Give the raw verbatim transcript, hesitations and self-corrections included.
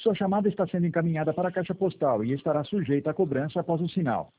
Sua chamada está sendo encaminhada para a caixa postal e estará sujeita a cobrança após o sinal.